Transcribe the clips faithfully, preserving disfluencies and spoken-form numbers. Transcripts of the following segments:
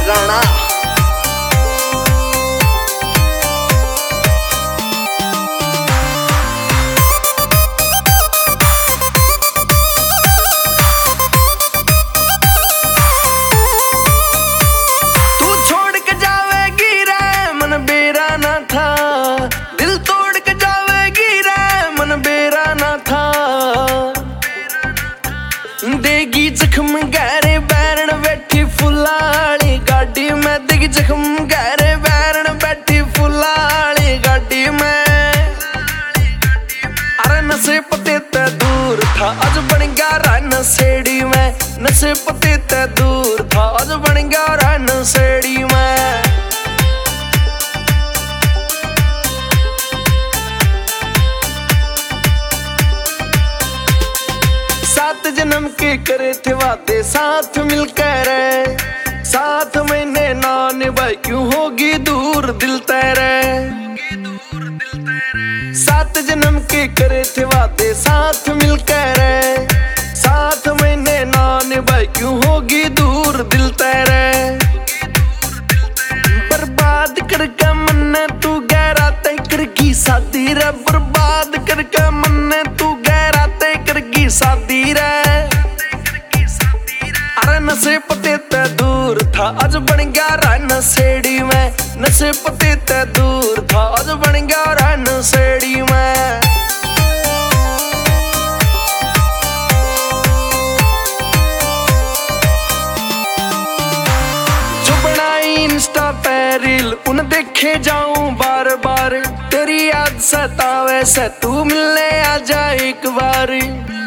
राणा। तू छोड़ के जावेगी रे मन बेरा ना था, दिल तोड़ के जावेगी रे मन बेरा ना था। देगी जख्म गहरे बैरन बैठी फुलाली गाड़ी में, देगी जख्म गहरे बैरन बैठी फुलाली गाड़ी में। अरे नशे पते ते दूर था आज बन गया रा नशेड़ी में, नशे पते ते दूर था आज बन गया रा नशेड़ी में। सात जन्म के करे थे वादे साथ मिलकर, साथ महीने ना निभाए क्यों होगी दूर दिल तेरे। सात जन्म के करे थे वादे साथ मिलकर, सात महीने ना निभाए क्यों होगी दूर दिल तेरे। बर्बाद करके मन तू गहरा तय करगी शादी रे, बर्बाद करके मन तू गहरा तय करगी शादी रे। अरे नशे पते ते दूर था आज बन गया रा नशेड़ी में, नशे पते ते दूर था आज बन गया रा नशेड़ी में। जो बनाई इंस्टा पे रील उन देखे जाऊं बार बार, तेरी याद सतावे से तू मिलने आजा एक बार।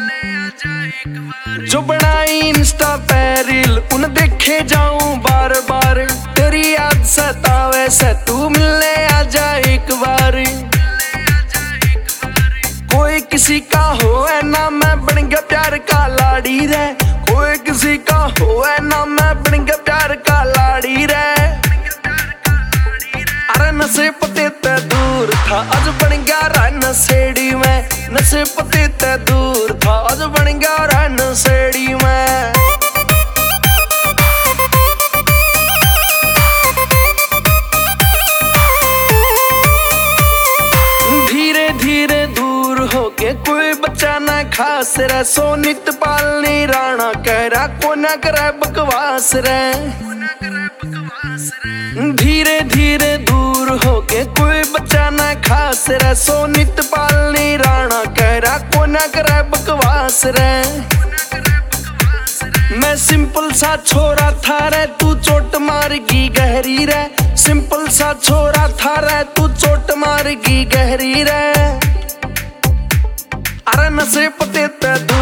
जो बनाई इंस्टा पे रील उन देखे जाऊं बार बार, तेरी याद सतावे से तू मिलने आजा एक बार। कोई किसी का हो है ना मैं बन गया प्यार का लाड़ी रे, कोई किसी का हो है ना मैं बन गया प्यार का लाड़ी रे। अरे नशे पते ते दूर था आज बन गया रा नशेड़ी में, नशे पते ते दूर था आज बन गया रा नशेड़ी में। धीरे धीरे दूर होके कोई बच्चा ना खास रे, सोनित पालनी राणा कह रहा को ना करे बकवास रे। धीरे धीरे दूर होके कोई बच्चा ना खास रे, सोनित पालनी राणा कह रहा को ना करे बकवास रे। मैं सिंपल सा छोरा था रे तू चोट मारगी गहरी रे, सिंपल सा छोरा था रे तू चोट मारगी गहरी रे। अरे नशे पते ते